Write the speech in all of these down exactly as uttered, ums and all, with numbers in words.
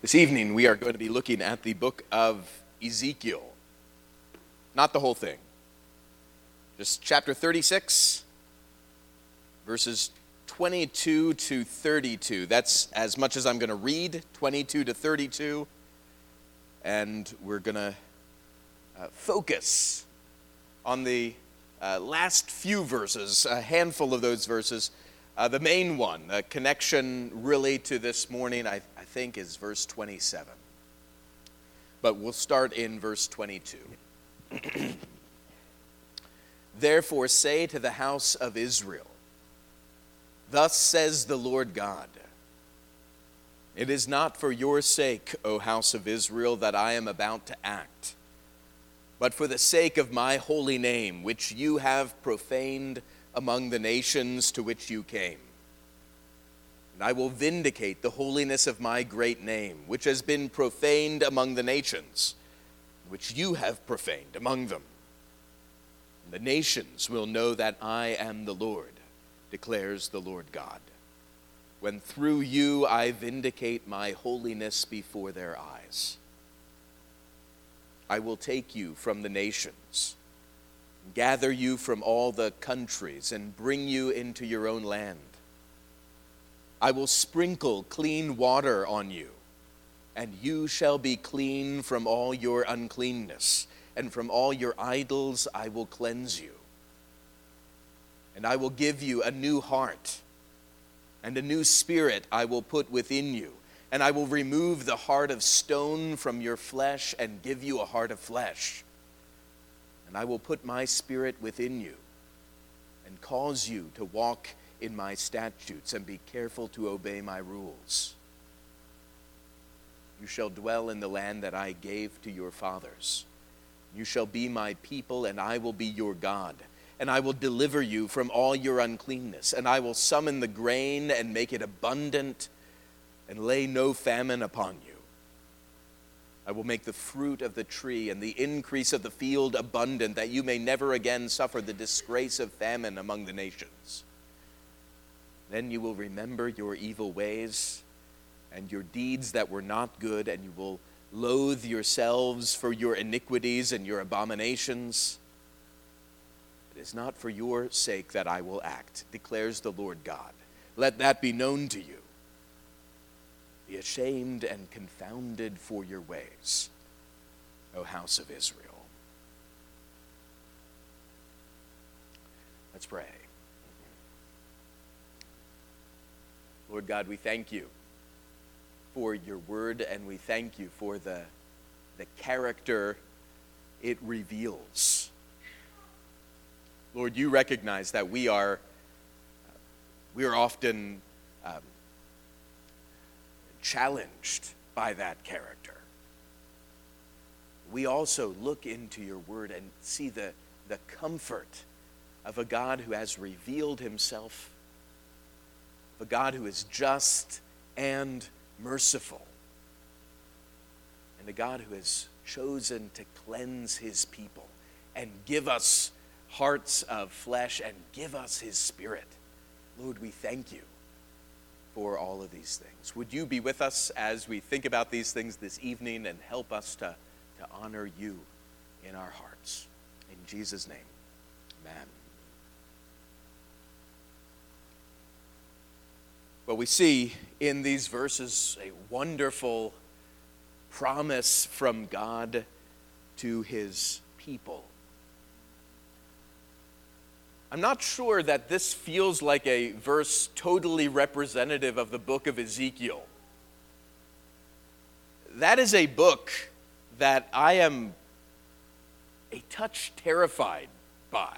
This evening we are going to be looking at the book of Ezekiel. Not the whole thing. Just chapter thirty-six, verses twenty-two to thirty-two. That's as much as I'm going to read, twenty-two to thirty-two. And we're going to uh, focus on the uh, last few verses, a handful of those verses. Uh, the main one, the connection really to this morning, I, I think, is verse twenty-seven. But we'll start in verse twenty-two. Therefore say to the house of Israel, thus says the Lord God, it is not for your sake, O house of Israel, that I am about to act, but for the sake of my holy name, which you have profaned among the nations to which you came. And I will vindicate the holiness of my great name, which has been profaned among the nations, which you have profaned among them. And the nations will know that I am the Lord, declares the Lord God, when through you I vindicate my holiness before their eyes. I will take you from the nations, gather you from all the countries, and bring you into your own land. I will sprinkle clean water on you, and you shall be clean from all your uncleanness, and from all your idols I will cleanse you. And I will give you a new heart, and a new spirit I will put within you. And I will remove the heart of stone from your flesh and give you a heart of flesh. And I will put my spirit within you and cause you to walk in my statutes and be careful to obey my rules. You shall dwell in the land that I gave to your fathers. You shall be my people, and I will be your God. And I will deliver you from all your uncleanness. And I will summon the grain and make it abundant and lay no famine upon you. I will make the fruit of the tree and the increase of the field abundant, that you may never again suffer the disgrace of famine among the nations. Then you will remember your evil ways and your deeds that were not good, and you will loathe yourselves for your iniquities and your abominations. It is not for your sake that I will act, declares the Lord God. Let that be known to you. Be ashamed and confounded for your ways, O house of Israel. Let's pray. Lord God, we thank you for your word, and we thank you for the, the character it reveals. Lord, you recognize that we are, we are often um, challenged by that character. We also look into your word and see the, the comfort of a God who has revealed himself, of a God who is just and merciful, and a God who has chosen to cleanse his people and give us hearts of flesh and give us his spirit. Lord, we thank you for all of these things. Would you be with us as we think about these things this evening and help us to, to honor you in our hearts. In Jesus' name, amen. Well, we see in these verses a wonderful promise from God to his people. I'm not sure that this feels like a verse totally representative of the book of Ezekiel. That is a book that I am a touch terrified by. I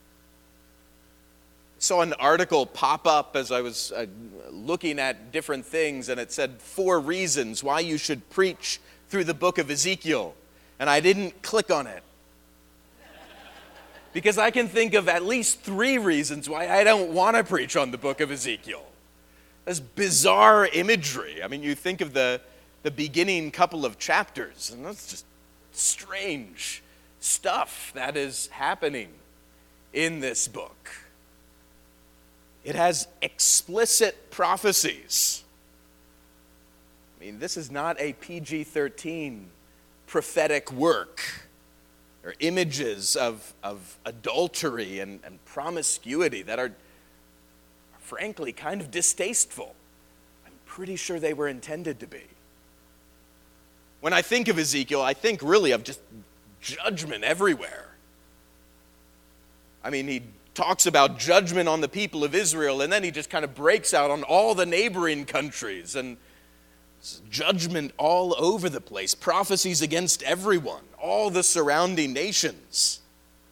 saw an article pop up as I was uh, looking at different things, and it said four reasons why you should preach through the book of Ezekiel. And I didn't click on it, because I can think of at least three reasons why I don't want to preach on the book of Ezekiel. That's bizarre imagery. I mean, you think of the, the beginning couple of chapters, and that's just strange stuff that is happening in this book. It has explicit prophecies. I mean, this is not a P G thirteen prophetic work or images of, of adultery and, and promiscuity that are, frankly, kind of distasteful. I'm pretty sure they were intended to be. When I think of Ezekiel, I think really of just judgment everywhere. I mean, he talks about judgment on the people of Israel, and then he just kind of breaks out on all the neighboring countries, and judgment all over the place, prophecies against everyone, all the surrounding nations.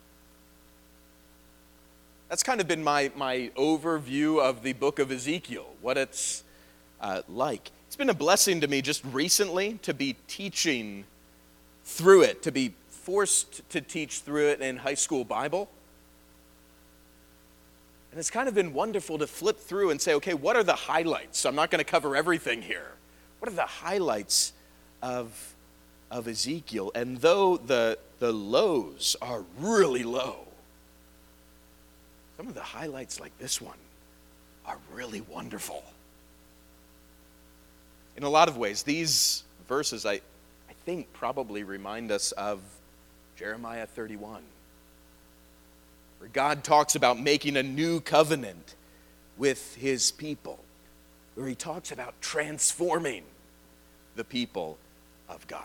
That's kind of been my, my overview of the book of Ezekiel, what it's uh, like. It's been a blessing to me just recently to be teaching through it, to be forced to teach through it in high school Bible. And it's kind of been wonderful to flip through and say, okay, what are the highlights? I'm not going to cover everything here. What are the highlights of, of Ezekiel? And though the, the lows are really low, some of the highlights like this one are really wonderful. In a lot of ways, these verses, I, I think, probably remind us of Jeremiah thirty-one, where God talks about making a new covenant with his people, where he talks about transforming the people of God.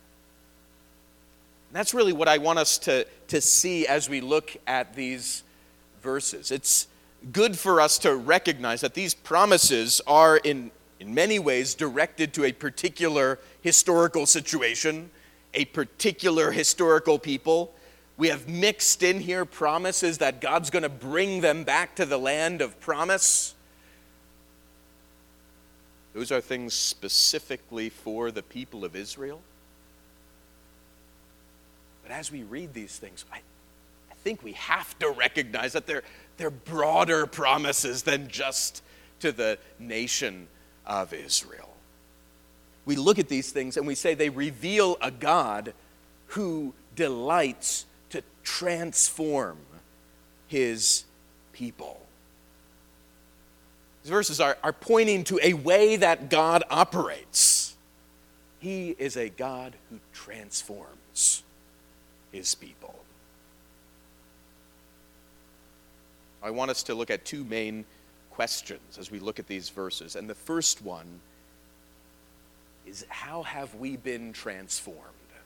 And that's really what I want us to, to see as we look at these verses. It's good for us to recognize that these promises are in, in many ways directed to a particular historical situation, a particular historical people. We have mixed in here promises that God's going to bring them back to the land of promise. Those are things specifically for the people of Israel. But as we read these things, I, I think we have to recognize that they're, they're broader promises than just to the nation of Israel. We look at these things and we say they reveal a God who delights to transform his people. These verses are, are pointing to a way that God operates. He is a God who transforms his people. I want us to look at two main questions as we look at these verses. And the first one is, how have we been transformed?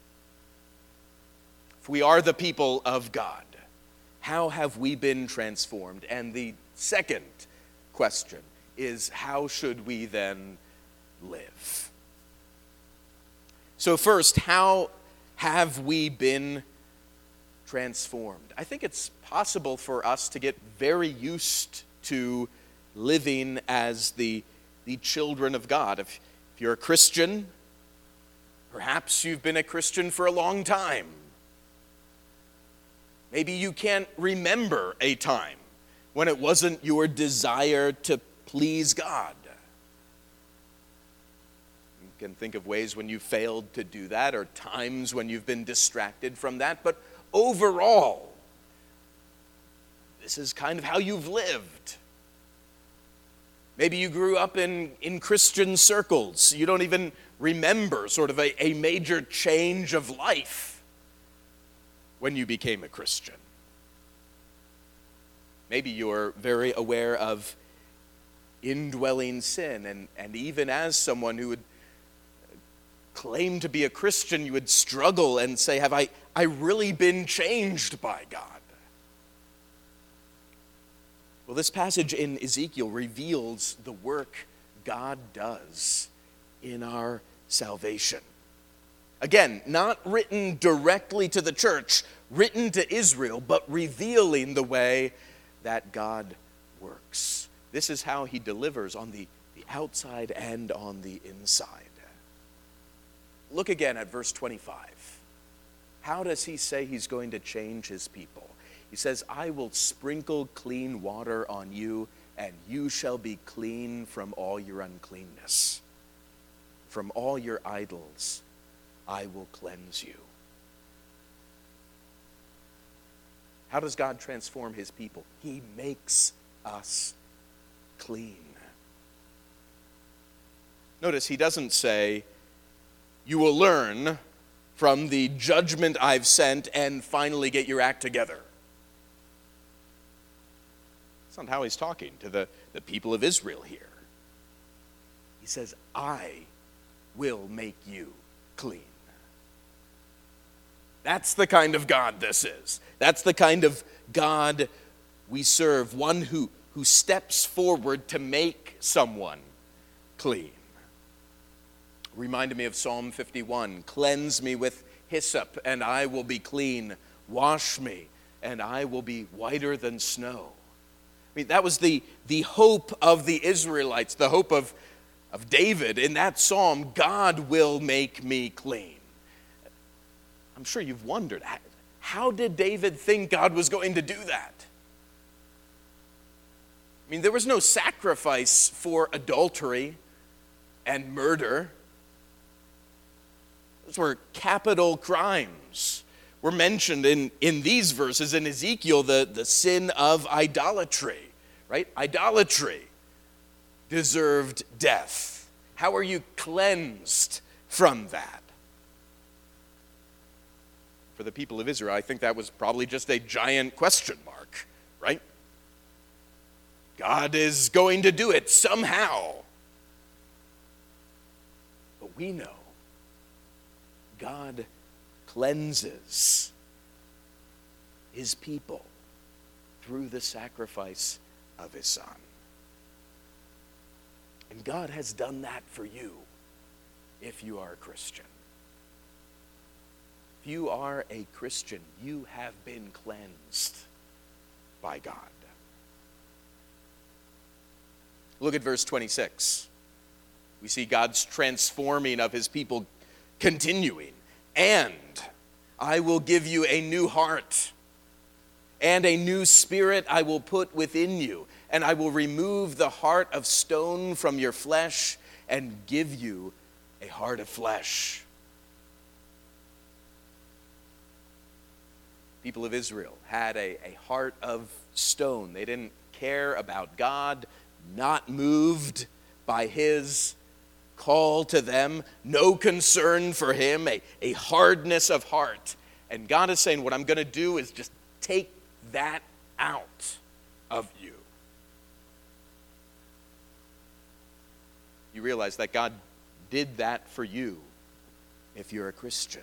If we are the people of God, how have we been transformed? And the second question is, how should we then live? So first, how have we been transformed? I think it's possible for us to get very used to living as the, the children of God. If, if you're a Christian, perhaps you've been a Christian for a long time. Maybe you can't remember a time when it wasn't your desire to please God. You can think of ways when you failed to do that, or times when you've been distracted from that, but overall, this is kind of how you've lived. Maybe you grew up in, in Christian circles. You don't even remember sort of a, a major change of life when you became a Christian. Maybe you're very aware of indwelling sin, and, and even as someone who would claim to be a Christian, you would struggle and say, have I, I really been changed by God? Well, this passage in Ezekiel reveals the work God does in our salvation. Again, not written directly to the church, written to Israel, but revealing the way that God works. This is how he delivers on the, the outside and on the inside. Look again at verse twenty-five. How does he say he's going to change his people? He says, I will sprinkle clean water on you, and you shall be clean from all your uncleanness. From all your idols I will cleanse you. How does God transform his people? He makes us clean. Notice he doesn't say, you will learn from the judgment I've sent and finally get your act together. That's not how he's talking to the, the people of Israel here. He says, I will make you clean. That's the kind of God this is. That's the kind of God we serve, one who, who steps forward to make someone clean. Reminded me of Psalm fifty-one, cleanse me with hyssop and I will be clean. Wash me and I will be whiter than snow. I mean, that was the, the hope of the Israelites, the hope of, of David in that psalm, God will make me clean. I'm sure you've wondered, how did David think God was going to do that? I mean, there was no sacrifice for adultery and murder. Those were capital crimes. Were mentioned in, in these verses in Ezekiel, the, the sin of idolatry, right? Idolatry deserved death. How are you cleansed from that? For the people of Israel, I think that was probably just a giant question mark, right? God is going to do it somehow. But we know God cleanses his people through the sacrifice of his Son. And God has done that for you if you are a Christian. If you are a Christian, you have been cleansed by God. Look at verse twenty-six. We see God's transforming of his people continuing. And I will give you a new heart, and a new spirit I will put within you, and I will remove the heart of stone from your flesh and give you a heart of flesh. People of Israel had a, a heart of stone. They didn't care about God, not moved by his call to them, no concern for him, a, a hardness of heart. And God is saying, what I'm going to do is just take that out of you. You realize that God did that for you if you're a Christian.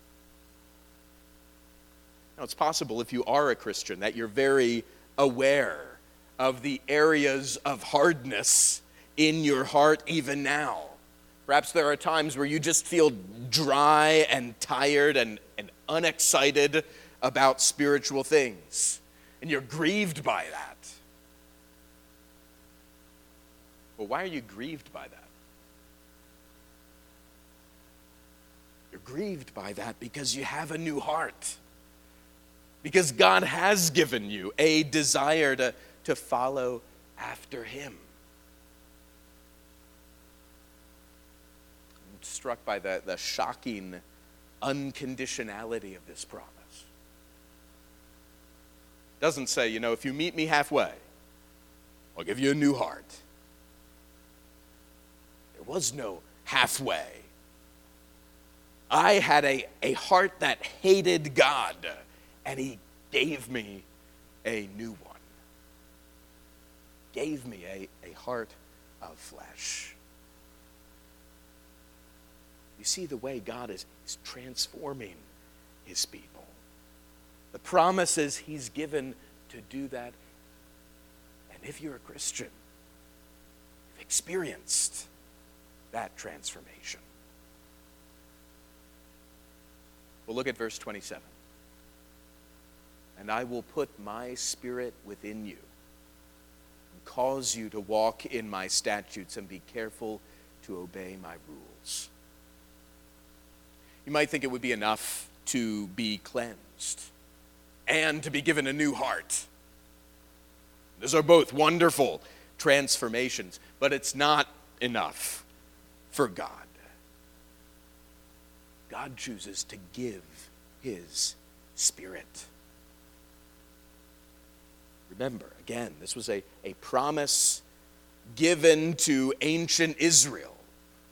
Now, it's possible if you are a Christian that you're very aware of the areas of hardness in your heart even now. Perhaps there are times where you just feel dry and tired and, and unexcited about spiritual things, and you're grieved by that. Well, why are you grieved by that? You're grieved by that because you have a new heart. Because God has given you a desire to, to follow after him. I'm struck by the, the shocking unconditionality of this promise. It doesn't say, you know, if you meet me halfway, I'll give you a new heart. There was no halfway. I had a, a heart that hated God, and he gave me a new one. Gave me a, a heart of flesh. You see the way God is, is transforming his people. The promises he's given to do that. And if you're a Christian, you've experienced that transformation. Well, look at verse twenty-seven. And I will put my spirit within you and cause you to walk in my statutes and be careful to obey my rules. You might think it would be enough to be cleansed and to be given a new heart. Those are both wonderful transformations, but it's not enough for God. God chooses to give his Spirit. Remember, again, this was a, a promise given to ancient Israel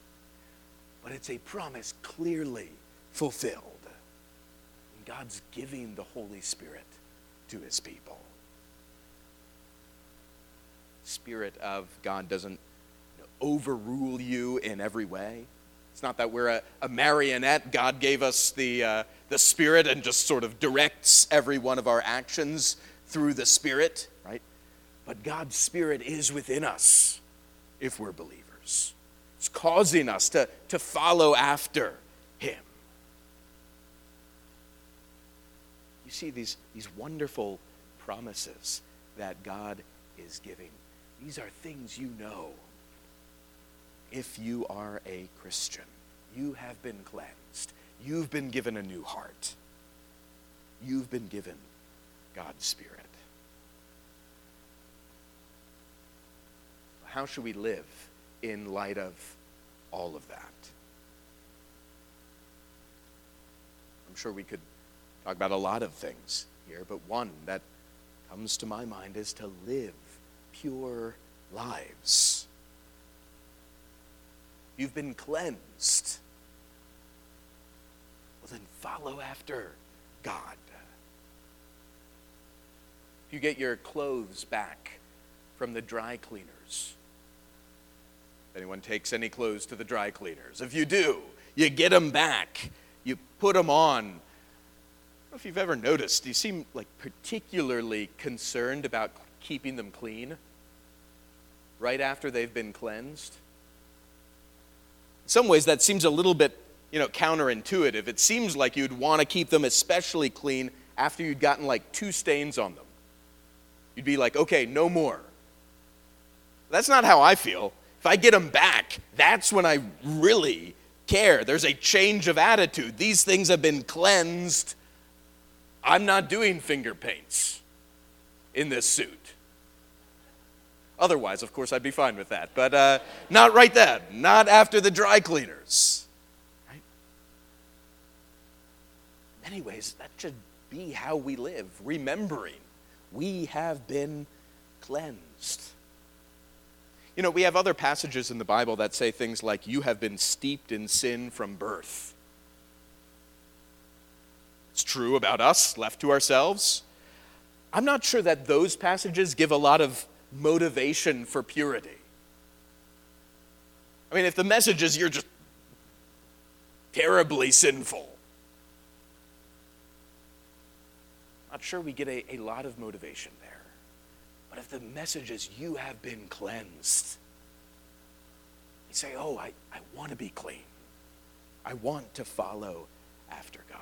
but it's a promise clearly fulfilled. And God's giving the Holy Spirit to his people. Spirit of God doesn't you know, overrule you in every way. It's not that we're a, a marionette. God gave us the, uh, the Spirit and just sort of directs every one of our actions through the Spirit, right? But God's Spirit is within us if we're believers. It's causing us to, to follow after him. You see these, these wonderful promises that God is giving. These are things you know. If you are a Christian, you have been cleansed. You've been given a new heart. You've been given God's Spirit. How should we live in light of all of that? I'm sure we could talk about a lot of things here, but one that comes to my mind is to live pure lives. You've been cleansed. Well, then follow after God. If you get your clothes back from the dry cleaners, if anyone takes any clothes to the dry cleaners, if you do, you get them back, you put them on. I don't know if you've ever noticed, you seem like particularly concerned about keeping them clean right after they've been cleansed. In some ways, that seems a little bit, you know, counterintuitive. It seems like you'd want to keep them especially clean after you'd gotten like two stains on them. You'd be like, okay, no more. That's not how I feel. If I get them back, that's when I really care. There's a change of attitude. These things have been cleansed. I'm not doing finger paints in this suit. Otherwise, of course, I'd be fine with that. But uh, not right then. Not after the dry cleaners. Right? In many ways, that should be how we live, remembering we have been cleansed. You know, we have other passages in the Bible that say things like, you have been steeped in sin from birth. It's true about us, left to ourselves. I'm not sure that those passages give a lot of motivation for purity. I mean, if the message is you're just terribly sinful, I'm not sure we get a, a lot of motivation there. But if the message is you have been cleansed, you say, oh, I, I want to be clean. I want to follow after God.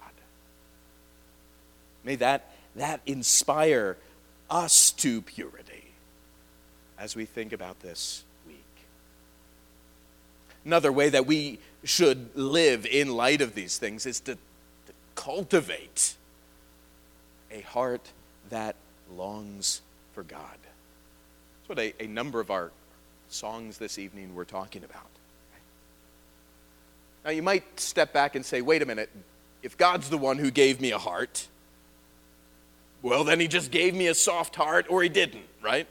May that, that inspire us to purity as we think about this week. Another way that we should live in light of these things is to, to cultivate a heart that longs for God. That's what a, a number of our songs this evening were talking about. Now you might step back and say, wait a minute, if God's the one who gave me a heart, well then he just gave me a soft heart, or he didn't, right?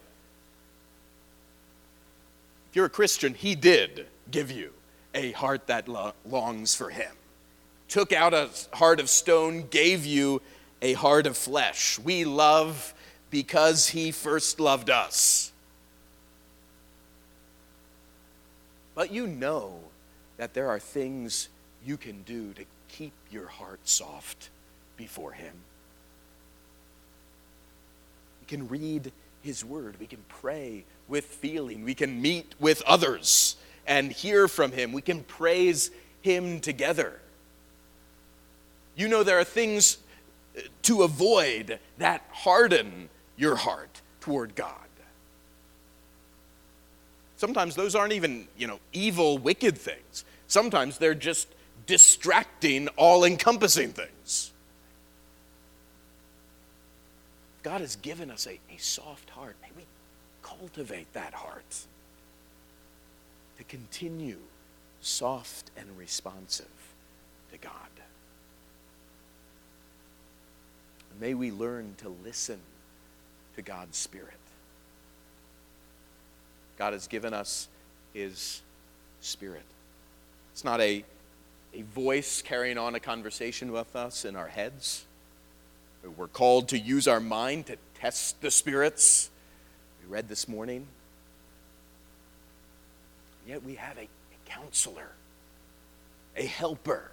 If you're a Christian, he did give you a heart that lo- longs for him. Took out a heart of stone, gave you a heart of flesh. We love because he first loved us. But you know that there are things you can do to keep your heart soft before him. We can read his word. We can pray with feeling. We can meet with others and hear from him. We can praise him together. You know there are things to avoid that harden your heart toward God. Sometimes those aren't even, you know, evil, wicked things. Sometimes they're just distracting, all-encompassing things. God has given us a, a soft heart. May we cultivate that heart to continue soft and responsive to God. May we learn to listen to God's Spirit. God has given us his Spirit. It's not a a voice carrying on a conversation with us in our heads. We're called to use our mind to test the spirits. We read this morning. Yet we have a, a counselor, a helper.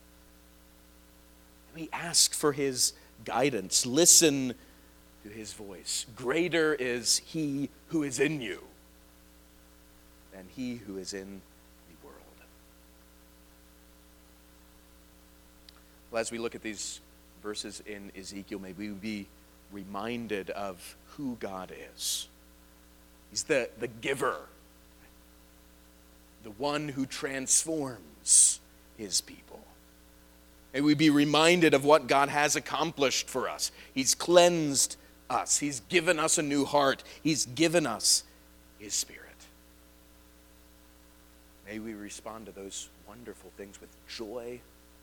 And we ask for his guidance. Listen to his voice. Greater is he who is in you than he who is in the world. Well, as we look at these verses in Ezekiel, may we be reminded of who God is. He's the, the giver, the one who transforms his people. May we be reminded of what God has accomplished for us. He's cleansed us. He's given us a new heart. He's given us his Spirit. May we respond to those wonderful things with joy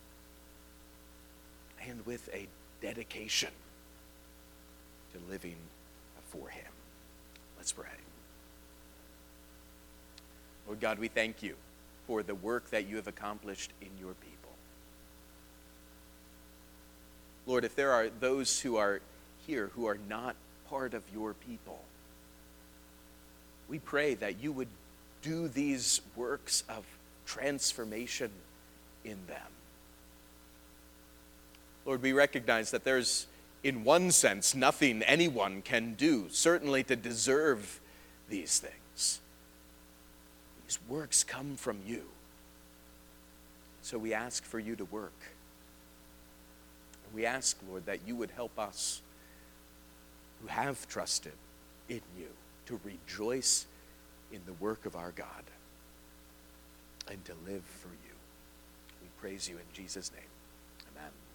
and with a dedication to living for him. Let's pray. Lord God, we thank you for the work that you have accomplished in your people. Lord, if there are those who are here who are not part of your people, we pray that you would do these works of transformation in them. Lord, we recognize that there's, in one sense, nothing anyone can do, certainly to deserve these things. These works come from you. So we ask for you to work. We ask, Lord, that you would help us who have trusted in you to rejoice in the work of our God and to live for you. We praise you in Jesus' name. Amen.